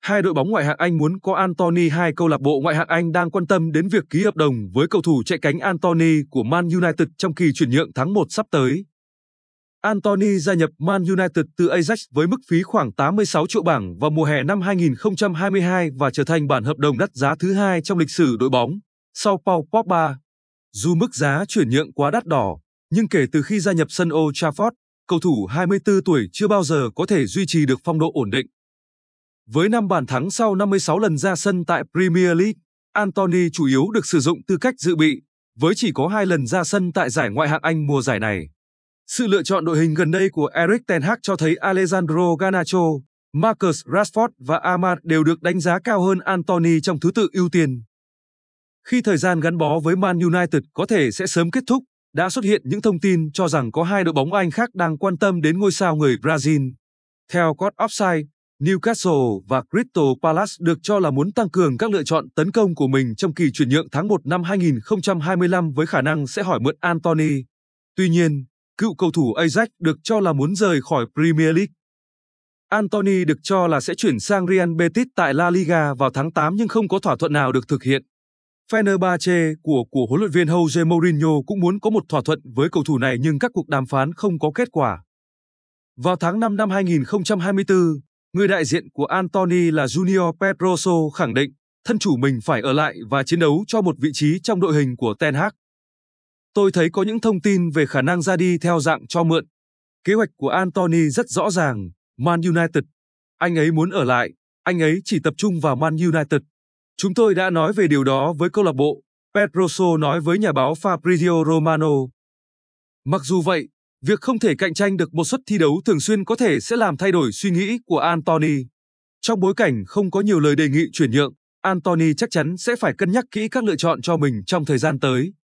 Hai đội bóng ngoại hạng Anh muốn có Anthony. Hai câu lạc bộ ngoại hạng Anh đang quan tâm đến việc ký hợp đồng với cầu thủ chạy cánh Anthony của Man United trong kỳ chuyển nhượng tháng 1 sắp tới. Anthony gia nhập Man United từ Ajax với mức phí khoảng 86 triệu bảng vào mùa hè năm 2022 và trở thành bản hợp đồng đắt giá thứ hai trong lịch sử đội bóng, sau Paul Pogba. Dù mức giá chuyển nhượng quá đắt đỏ, nhưng kể từ khi gia nhập sân Old Trafford, cầu thủ 24 tuổi chưa bao giờ có thể duy trì được phong độ ổn định. Với 5 bàn thắng sau 56 lần ra sân tại Premier League, Anthony chủ yếu được sử dụng tư cách dự bị, với chỉ có 2 lần ra sân tại giải Ngoại hạng Anh mùa giải này. Sự lựa chọn đội hình gần đây của Erik ten Hag cho thấy Alejandro Garnacho, Marcus Rashford và Amad đều được đánh giá cao hơn Anthony trong thứ tự ưu tiên. Khi thời gian gắn bó với Man United có thể sẽ sớm kết thúc, đã xuất hiện những thông tin cho rằng có hai đội bóng Anh khác đang quan tâm đến ngôi sao người Brazil. Theo Court Offside, Newcastle và Crystal Palace được cho là muốn tăng cường các lựa chọn tấn công của mình trong kỳ chuyển nhượng tháng 1 năm 2025 với khả năng sẽ hỏi mượn Anthony. Tuy nhiên, cựu cầu thủ Ajax được cho là muốn rời khỏi Premier League. Anthony được cho là sẽ chuyển sang Real Betis tại La Liga vào tháng 8 nhưng không có thỏa thuận nào được thực hiện. Fenerbahce của huấn luyện viên Jose Mourinho cũng muốn có một thỏa thuận với cầu thủ này nhưng các cuộc đàm phán không có kết quả. Vào tháng 5 năm 2024, người đại diện của Anthony là Junior Pedroso khẳng định thân chủ mình phải ở lại và chiến đấu cho một vị trí trong đội hình của Ten Hag. Tôi thấy có những thông tin về khả năng ra đi theo dạng cho mượn. Kế hoạch của Anthony rất rõ ràng, Man United. Anh ấy muốn ở lại, anh ấy chỉ tập trung vào Man United. Chúng tôi đã nói về điều đó với câu lạc bộ, Pedroso nói với nhà báo Fabrizio Romano. Mặc dù vậy, việc không thể cạnh tranh được một suất thi đấu thường xuyên có thể sẽ làm thay đổi suy nghĩ của Anthony. Trong bối cảnh không có nhiều lời đề nghị chuyển nhượng, Anthony chắc chắn sẽ phải cân nhắc kỹ các lựa chọn cho mình trong thời gian tới.